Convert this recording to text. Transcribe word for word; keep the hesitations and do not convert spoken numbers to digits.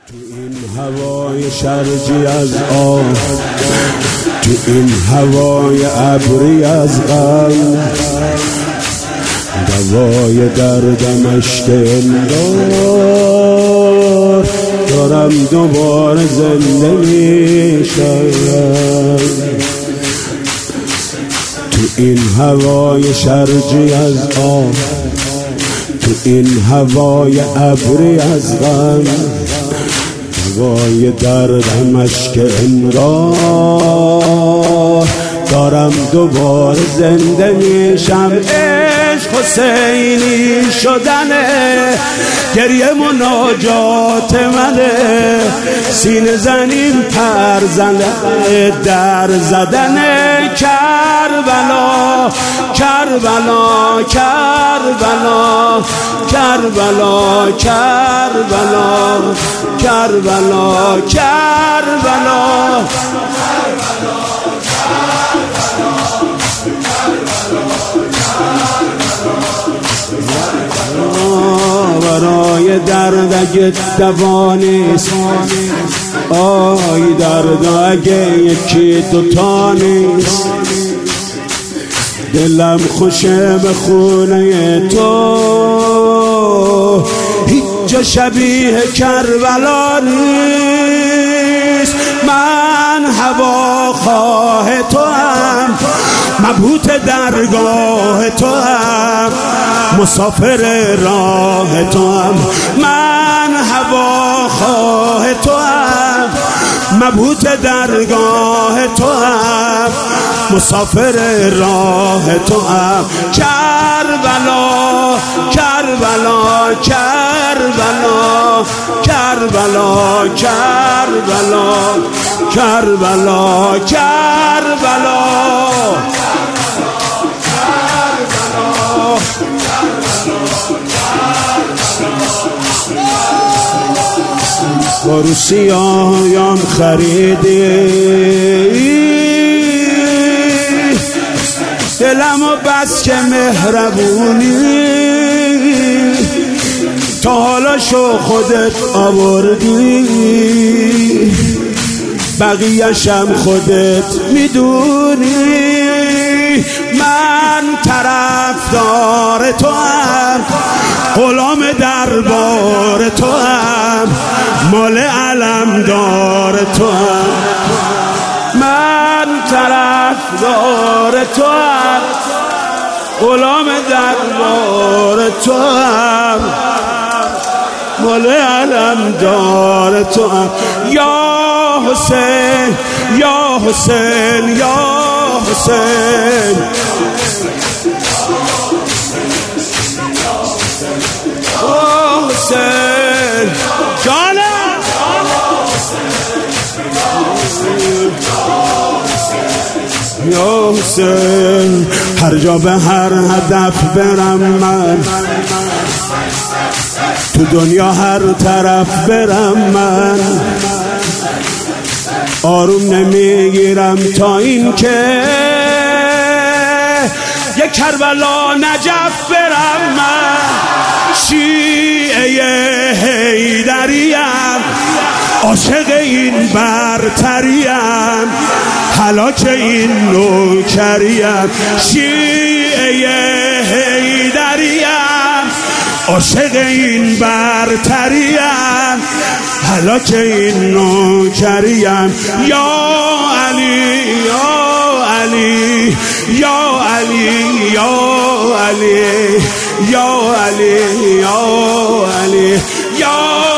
تو این هوای شرجی از آب، تو این هوای ابری از غم، دوای دردمش که انگار دارم دوباره زنده میشم. تو این هوای شرجی از آب، تو این هوای ابری از غم، دوای دردمش که انگار دارم دوباره زنده میشم. عشق حسینی شدنه، گریه مناجات منه، سینه زنیم پر زنه، در زدنه. کربلا کربلا کربلا کربلا کربلا کربلا کربلا برای درد اگه دوا نیست، آی درد اگه یکی دوتا نیست، دلم خوشه به خونه تو، هیچ جا شبیه کربلا نیست. من هوا خواه تو هم، مبهوت درگاه تو هم، مسافر راه تو هم. من هوا خواه تو هم، مبهوت درگاه تو هم، مسافر راه تو هم. کربلا کربلا کربلا کربلا کربلا کربلا کربلا بارو سیاهیم خریدی، دلمو بس که مهربونی، تا حالا شو خودت آوردی، بقیه‌شم خودت میدونی. من طرفدار تو هم، غلام دربار تو هم، مال علمدار تو هم. من طرفدار تو هم، غلام دربار تو هم، مال علمدار تو هم. یا حسین یا حسین یا حسین، یا حسین جانم، یا حسین. هر جا به هر هدف برم من، تو دنیا هر طرف برم من، آروم نمیگیرم تا این که یک کربلا نجف برم من. شیعه حیدریم، عاشق این برتریم، هلاک این نوکریم. شیعه حیدریم، عاشق این برتریم، هلاک این نوکریم. یا علی یا علی یا علی یا علی یا علی یا علی یا